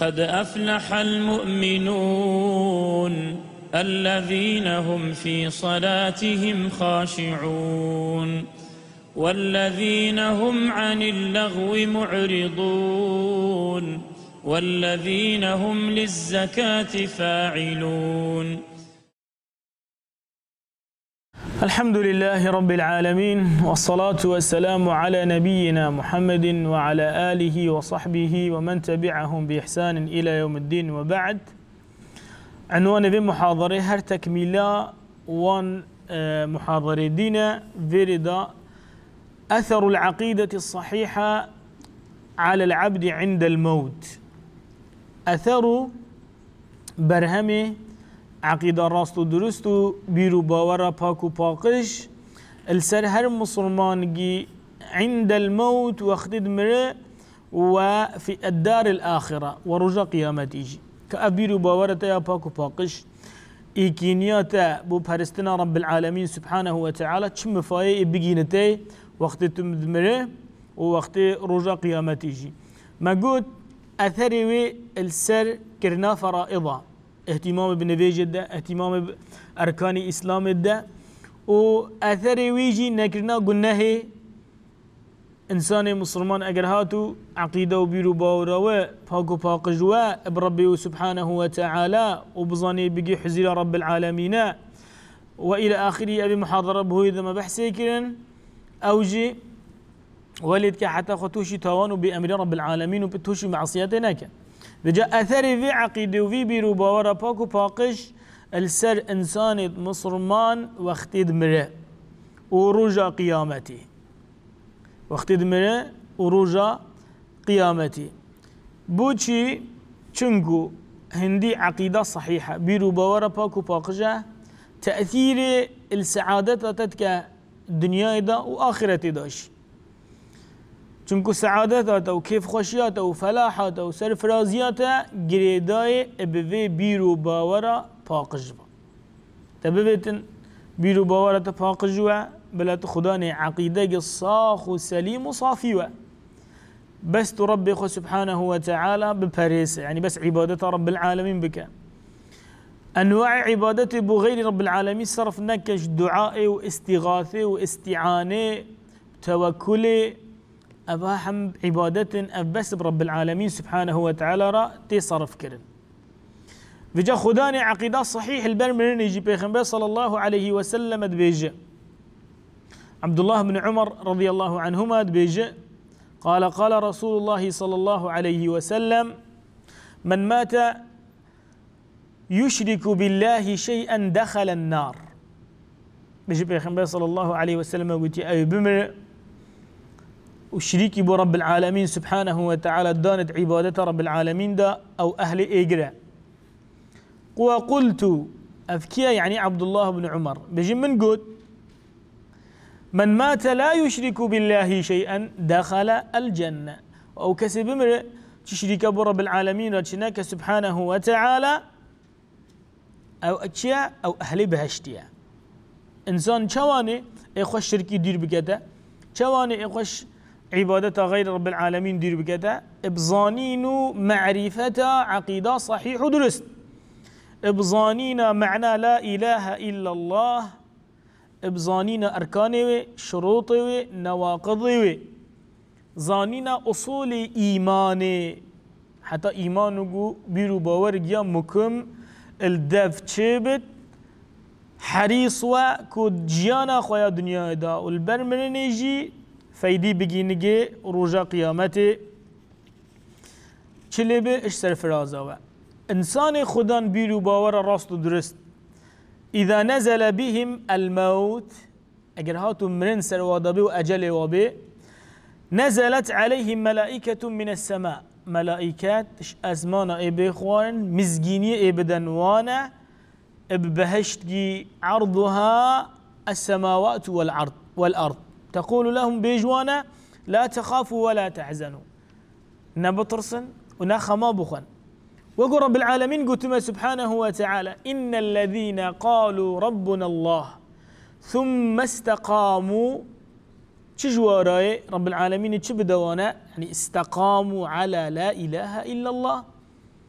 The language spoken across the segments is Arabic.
قد أفلح المؤمنون الذين هم في صلاتهم خاشعون والذين هم عن اللغو معرضون والذين هم للزكاة فاعلون. الحمد لله رب العالمين، والصلاة والسلام على نبينا محمد وعلى آله وصحبه ومن تبعهم بإحسان إلى يوم الدين، وبعد. عنوان في محاضرة هر تكميلا وان محاضرة دينا فيردا أثر العقيدة الصحيحة على العبد عند الموت. أثر برهمه عقيدة راست و درست و بيرو باورا باكو باقش السر هر مسلمان جي عند الموت واخدد مره وفي الدار الآخرة ورجا قيامته كأبيرو باورا تيا باكو باقش إيكينياتا بو بارستنا رب العالمين سبحانه وتعالى تشم فاي بجينتي وقت تمدمره ووقت رجا قيامته. ما قلت أثري السر كرنا فرائضا، اهتمام بنفيج ده، اهتمام بأركان الإسلام ده، وأثر ويجي نكرنا قلناه إنسان مسلمان أجر هاتو عقيدة وبيرو باورا باكو باقجوا بربي سبحانه وتعالى وبظني بقي حزير رب العالمين وإلى آخره. أبي محاضرة بهو إذا ما بحثي كرن أوجي ولدك حتى خطوشي توانو بأمر رب العالمين وبتوشي معصياتناك. بجاء أثر في عقيدة وفي بيرو باورا باكو باقش السر إنسان مسلمان واختيد مره ورجا قيامته، واختيد مره ورجا قيامته. بوشي چنكو هندي عقيدة صحيحة بيرو باورا باكو باقجة تأثير السعادة تتك الدنيا دا وآخرة داش. چونکو سعادته و کیف خوشیاته و فلاحاته و سرفرازیاته گریدای ابوی بیرو باورا پاقج با تبویتن بیرو باورا پاقج و بلات خداني عقيدة صاخ وسليم وصافي و بس تربي خو سبحانه وتعالى بباريس، يعني بس عبادة رب العالمين بك أنواع عبادته بغير رب العالمين صرف نكش دعاء واستغاثة واستعانة توكل أباهم عبادة بس برب العالمين سبحانه وتعالى را تصرف كرن. فجا خداني عقيدة صحيح البرمرين يجي بيخنبه صلى الله عليه وسلم دبيجة عبد الله بن عمر رضي الله عنهما دبيجة قال رسول الله صلى الله عليه وسلم: من مات يشرك بالله شيئا دخل النار. بيجي بيخنبه صلى الله عليه وسلم قلت أي بمر وشريكي برب العالمين سبحانه وتعالى دانت عبادة رب العالمين دا أو أهل إجرا. وقلت أفكيا يعني عبد الله بن عمر بيجي من قد من مات لا يشرك بالله شيئا دخل الجنة، أو كسب امرئ تشرك برب العالمين رجناك سبحانه وتعالى أو أشياء أو أهل بهشتيا. إنسان شواني يخش شركي دير بكذا، شواني يخش عبادة غير رب العالمين دير بكذا، ابظانين معرفة عقيدة صحيح ودرست، ابظانين معنى لا إله إلا الله، ابظانين أركانه شروطه نواقضه، ظانين أصول إيمانه حتى إيمانه بيرو باورجيا مكم الدف تشبت حريص وكود جيانا خويا دنيا دا والبرمرنيجي فايدي بگینگی روزا قیامت چلی به اش سرفرازه و انسان خدان بیرو باور راست و درست اذا نزل بهم الموت اگر هاتو مرن سروادبه و اجل وابه نزلت عليهم ملائكة من السماء، ملائكات ازمان ای بخوان مزگینی ای بدنوانا ببهشتگی عرضها السماوات والأرض تقول لهم بيجوانا لا تخافوا ولا تحزنوا، نبطرسن ونخما بخن. وقل رب العالمين قلتما سبحانه وتعالى: إن الذين قالوا ربنا الله ثم استقاموا چجوارای رب العالمین چه بدوانا يعني استقاموا على لا إله إلا الله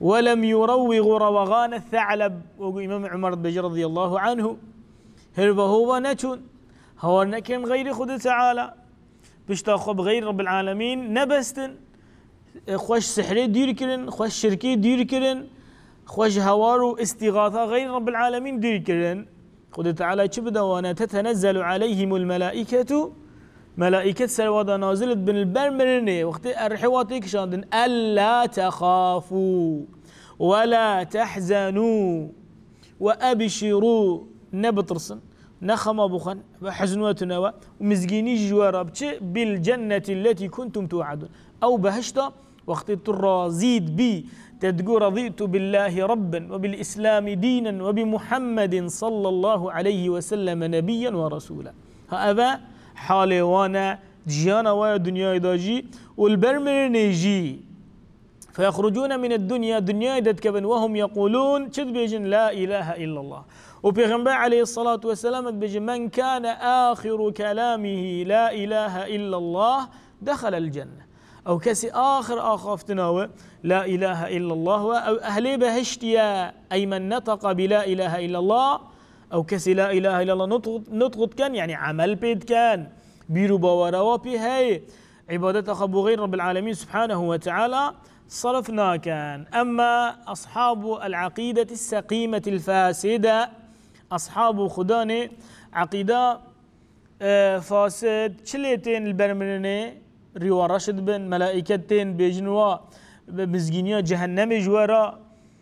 ولم يروغ روغان الثعلب. وإمام عمر بن رضي الله عنه هو نتون هو نكن غير خد تعالى بيشتاخب غير رب العالمين نبستن خوش سحري دير كرن خوش شركي دير كرن خوش هوار استغاثة غير رب العالمين دير كرن خد تعالى شبدا وانا تتنزل عليهم الملائكة ملائكة سلوى نازلت بن البرمرني وقت الرحواتيك شاندن ألا تخافوا ولا تحزنوا وأبشروا نبطرسن نخما بخن وحزنواتنا ومزجيني جوارا بالجنة التي كنتم توعدون أو بهشتا وقت ترازيد بي تدقو رضيت بالله ربا وبالإسلام دينا وبمحمد صلى الله عليه وسلم نبيا ورسولا. هذا حالي وانا جيانا ويا دنيا داجي والبرمر نيجي فيخرجون من الدنيا دنيا دتكبن وهم يقولون بيجن لا إله إلا الله. وبيغنبع عليه الصلاة والسلام بيجن من كان آخر كلامه لا إله إلا الله دخل الجنة. أو كسي آخر آخافتنا لا إله إلا الله أو أهلي بهشتيا أي من نطق بلا إله إلا الله أو كسي لا إله إلا الله نطقت كان يعني عمل بيد كان بيرو باورا وبي هاي عبادة أخبو غير رب العالمين سبحانه وتعالى صرفنا كان. أما أصحاب العقيدة السقيمة الفاسدة أصحاب خداني عقيدة فاسد شليتين البرمرني ريوا رشد بن ملائكتين بيجنوا بمزجينيا جهنم جوارا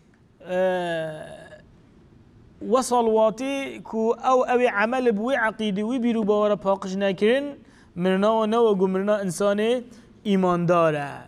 وصل واتي كو أو عمل بوي عقيدة وبيرو باورا باقش ناكرن مرنا ونوغو مرنا إنساني إيمان داره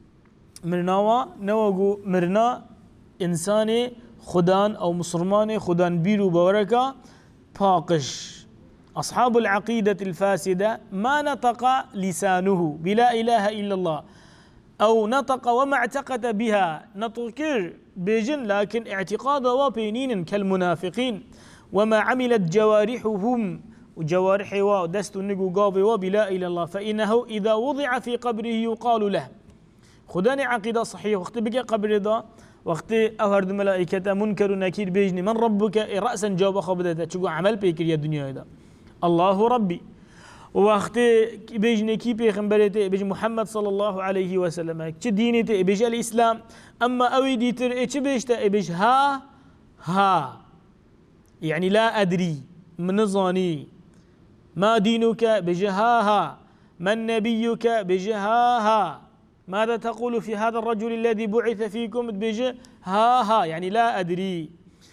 مرنا إنساني خدان أو مسلماني خدان بيرو باوركا باقش. أصحاب العقيدة الفاسدة ما نطق لسانه بلا إله إلا الله أو نطق وما اعتقد بها نطقر بيجن لكن اعتقاد وبينين كالمنافقين وما عملت جوارحهم وجوارحه ودست النجو قابي وبلا إله إلا الله فإنه إذا وضع في قبره يقال له خداني عقيدة صحيح وقت بقى قبر ذا وقت أهرد ملائكة منكر ونكير بيجني من ربك رأسا جواب خبدته شو عمل بيكر يا الدنيا هذا الله ربي. وقت بيجني كي بيغمبرته بيج محمد صلى الله عليه وسلم كي دينته بيج الإسلام. أما أوي ديتر إيش بيجته بيج ها يعني لا أدري من ظني ما دينك بيج ها من نبيك بيج ها ماذا تقول في هذا الرجل الذي بعث فيكم بيج ها يعني لا أدري.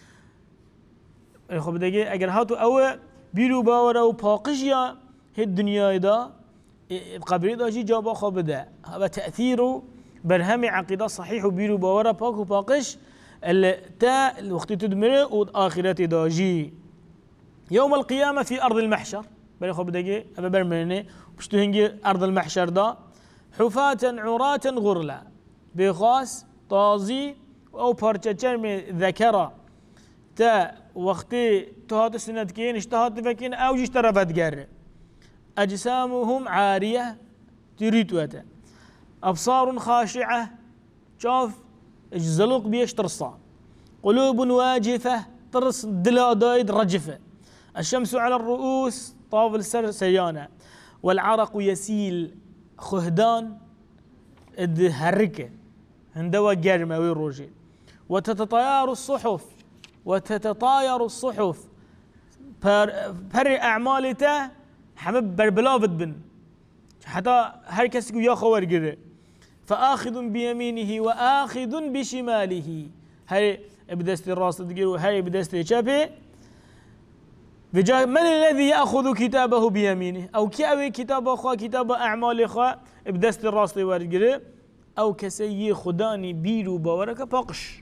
خب دقيقة أجر هاتو أو بيرو باورا وباقشيا هي الدنيا دا قبل دا جي جابا خبدا هذا تأثيره برهم عقيدة صحيح وبيرو باورا باق وباقش تا الوقت تدمره والآخرة دا جي يوم القيامة في أرض المحشر بل خب دقيقة أبا برمني بشتو هنجي أرض المحشر دا حفاة عراة غرلا بخاص طازي أو بارتشرم ذكرى تا وقتي تهات السنة كين اشتهات فكين أو اشترفت جر أجسامهم عارية تريد وتا أبصار خاشعة شوف الزلق بيش ترصا قلوب واجفة ترص دلا دايد رجفة الشمس على الرؤوس طاف السر سيانة والعرق يسيل خهدان الهركة هندوا جرمة ويروجي وتتطاير الصحف بر أعمالته حمب بربلافت بن حتى هر كسي يا خوار جري فآخذ بيمينه وآخذ بشماله هاي بدست الراس تجري وهاي بدست الشابه من الذي يأخذ كتابه بيمينه أو كأوي كتاب أخوة كتاب أعمال أخوة بدست الراس تجري أو كسي خداني بيرو باورك باقش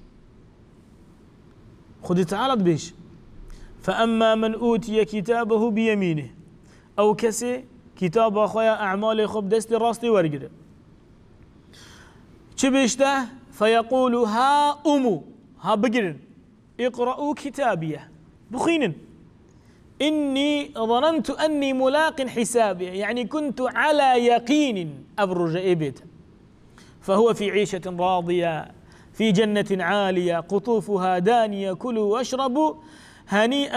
خذ تعالى بيش فأما من أوتي كتابه بيمينه أو كسي كتاب أخويا أعمال خب دست راستي ورقده شبيشته فيقول ها بقرن اقرأوا كتابيه بخين إني ظننت أني ملاق حسابي يعني كنت على يقين أبرج إبت فهو في عيشة راضية في جنة عالية قطوفها دانية كلوا واشربوا هنيئا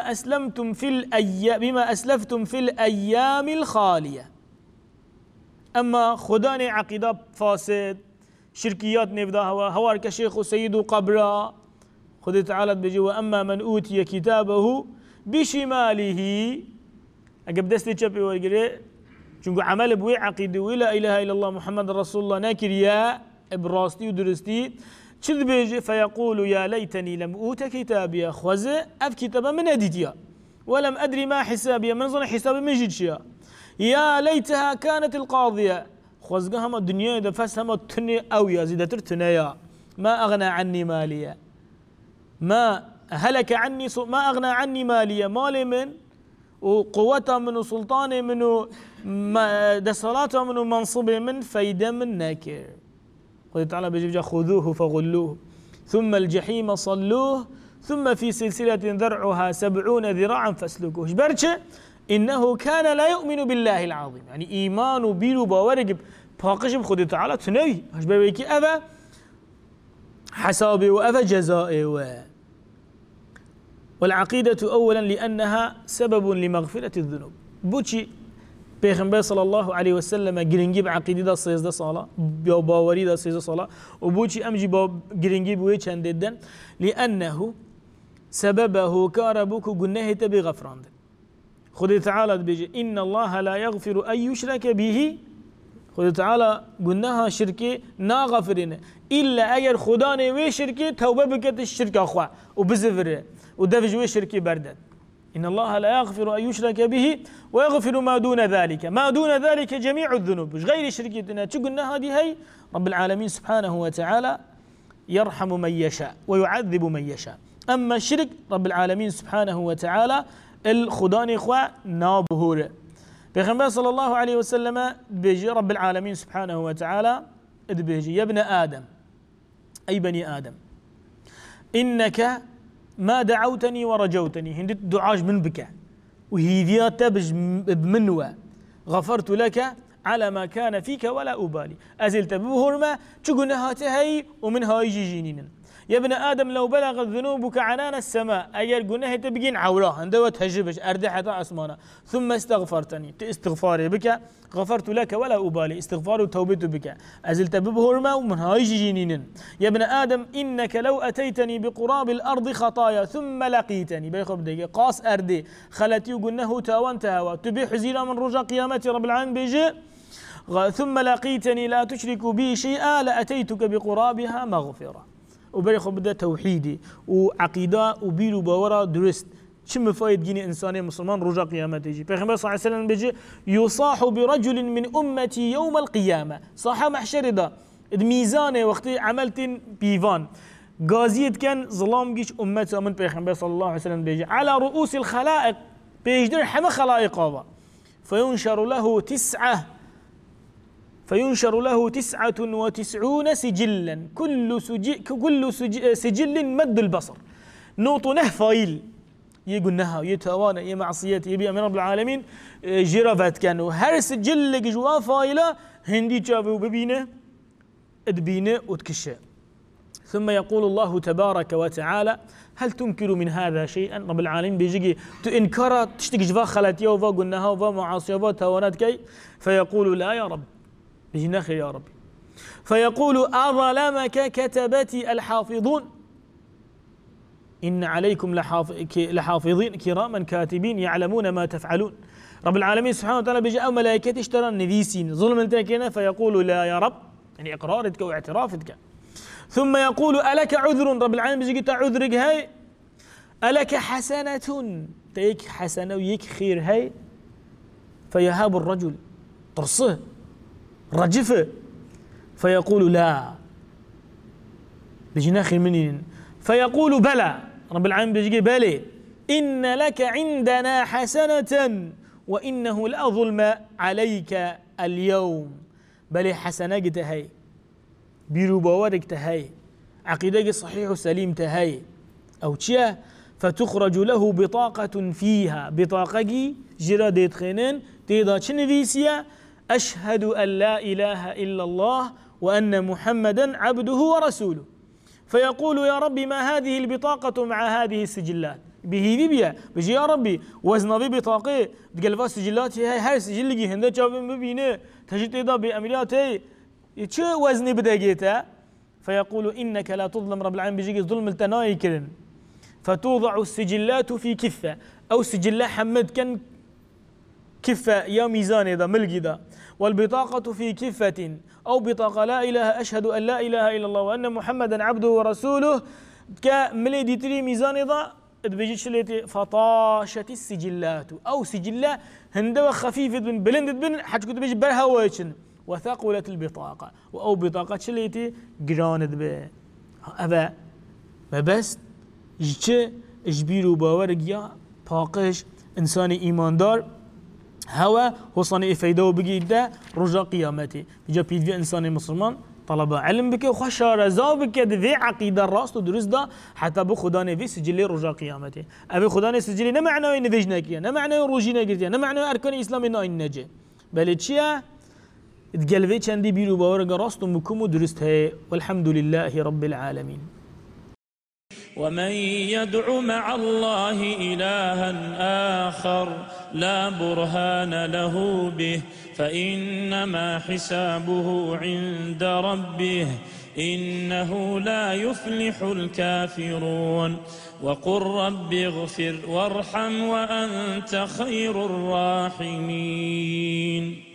بما أسلفتم في الأيام الخالية. أما خداني عقيدة فاسد شركيات نبدا هوار كشيخ وسيد قبرا خذ تعالى بيجي وأما من أوتي كتابه بشماله أجب دستي شبي وقري شنو عمل بوي عقيدة ولا إله إلا الله محمد رسول الله ناكر يا براستي ودرستي شذ بيجي فيقول يا ليتني لم أوت كتابي خوز أف كتابا من أديتيا ولم أدري ما حسابي من ظن حسابي من جدشيا يا ليتها كانت القاضية خوزقها ما الدنيا إذا فسهم تني أو يا زيدتر تنيا ما أغنى عني ماليا ما هلك عني ما أغنى عني ماليا مالي من وقوته من وسلطانه من دسلاته من ومنصبه من فايدة من ناكر. قال تعالى بيجي خذوه فغلوه ثم الجحيم صلوه ثم في سلسلة ذرعها 70 ذراعا فاسلكوه. برشة إنه كان لا يؤمن بالله العظيم يعني إيمان بيرو باورق باقش بخذ تعالى تنوي هش بيكي أبا حسابي وأبا جزائي والعقيدة أولا لأنها سبب لمغفرة الذنوب. بوشي پیغمبر صلى الله عليه وسلم گرنگی به عقیده 13 ساله یا باوری 13 ساله و بوچی امجی با گرنگی بوی چند ددن لانه سببه كاربوك گناه تبي غفراند. خد تعالى بيجي ان الله لا يغفر ان يشرك به خد تعالى گناه شركي نا غفرين الا اگر خدا نه شركي توبه بكت الشرك اخوا وبزفره ودفج وي شركي بردد. إن الله لا يغفر أن يشرك به ويغفر ما دون ذلك جميع الذنوب غير شركتنا تقولنا هذه هي رب العالمين سبحانه وتعالى يرحم من يشاء ويعذب من يشاء. أما الشرك رب العالمين سبحانه وتعالى الخدان إخوة نابهور. بيغمبر صلى الله عليه وسلم بيجي رب العالمين سبحانه وتعالى بيجي يا ابن آدم أي بني آدم إنك ما دعوتني ورجوتني هندت دعاج من بك وهيذيات بمنوى غفرت لك على ما كان فيك ولا أبالي أزلت بهرما تقولنا هاتهي ومن هاي جيجينين. يا ابن آدم لو بلغت ذنوبك عنان السماء أجر قلنا تبقين عوراه عندما تهجبش أردحت أسمانا ثم استغفرتني استغفاري بك غفرت لك ولا أبالي استغفار وتوبت بك أزلت ببهرما ومن هاي جينين. يا ابن آدم إنك لو أتيتني بقراب الأرض خطايا ثم لقيتني بيخب دقيقة قاس أردي خلتي وقلناه تاوان تهوى تبيح زينا من رجا قيامتي رب العالمين بيجي ثم لقيتني لا تشرك بي شيئا لأتيتك بقرابها مغفرة. وبريخو بدا توحيدي وعقيدة وبيلو باورا درست شم فايد جيني إنساني مسلمان رجا قيامته يجي. پیغمبر صلى الله عليه وسلم بيجي يصاح برجل من أمتي يوم القيامة صاحا محشر دا ميزانه وقت عملتين بيفان غازيت كان ظلام جيش أمته من پیغمبر صلى الله عليه وسلم بيجي على رؤوس الخلائق بيجدر حما خلائق فينشر له 99 سجلا كل سجل مد البصر نوطنه فايل يقول نها يتوانا يا معصيتي يبي من رب العالمين جرافات كانوا هر سجل جوا فايله هندي شافوا ببينه ادبينه وتكشه. ثم يقول الله تبارك وتعالى هل تنكر من هذا شيئا. رب العالمين بيجي تنكر تشتكي جوا خلاتيه وفا قلناها وفا معاصيه وفا توانات كي فيقول لا يا رب بيجي ناخر يا ربي فيقول أظلمك كتبتي الحافظون إن عليكم لحافظين كراما كاتبين يعلمون ما تفعلون. رب العالمين سبحانه وتعالى بيجي أو ملائكة اشترى النذيسين ظلم انتكينا فيقول لا يا رب يعني إقرارك واعترافك. ثم يقول ألك عذر. رب العالمين بيجي عذرك هاي ألك حسنة تيك حسنة ويك خير هاي فيهاب الرجل طرصه رجفه فيقول لا بيجي ناخر منين فيقول بلى. رب العالمين بيجي بلى إن لك عندنا حسنة وإنه لا ظلم عليك اليوم. بلى حسنة تهي بيرو باورك تهي عقيدة صحيح وسليم تهي أو تشيا فتخرج له بطاقة فيها بطاقة جرادة خنين تيدا تشنفيسيا أشهد أن لا إله إلا الله وأن محمدا عبده ورسوله. فيقول يا ربي ما هذه البطاقة مع هذه السجلات به بيا بيجي يا ربي وزن بي بطاقة تقلب سجلات هاي سجل لقي هنده جاب مبينه تجد إذا بأمريات هي شو وزني بدأ جيته فيقول إنك لا تظلم رب العالمين بيجي ظلم التناي كلن فتوضع السجلات في كفة أو سجل حمد كان كفة يا ميزان إذا ملقي ذا والبطاقة في كفة أو بطاقة لا إله أشهد أن لا إله إلا الله وأن محمدا عبده ورسوله كملي تري ميزان إذا بيجي شليتي فطاشت السجلات أو سجلة هندوة خفيفة بن بلندت بن حتى كنت بيجي برها ويشن وثقلت البطاقة أو بطاقة شليتي جراند به أبا ما بس جت إجبيرو باورجيا باقش إنساني إيماندار هوا حصاني إفيده بجيده رجع قيامته بيجا بيدفع إنساني مسلمان طلب علم بك وخشى رزا بك ذي عقيدة الراس ودرس ده حتى بخداني في سجل رجع قيامته أبي خداني سجل نمعنى إن فيجنا كيا نمعنى روجينا كيا نمعنى أركان الإسلام إن النجاة بل تشيا تقلبي عندي بيرو باورجا راس ومكم ودرست هي والحمد لله رب العالمين. ومن يدع مع الله إلها آخر لا برهان له به فإنما حسابه عند ربه إنه لا يفلح الكافرون وقل رب اغفر وارحم وأنت خير الراحمين.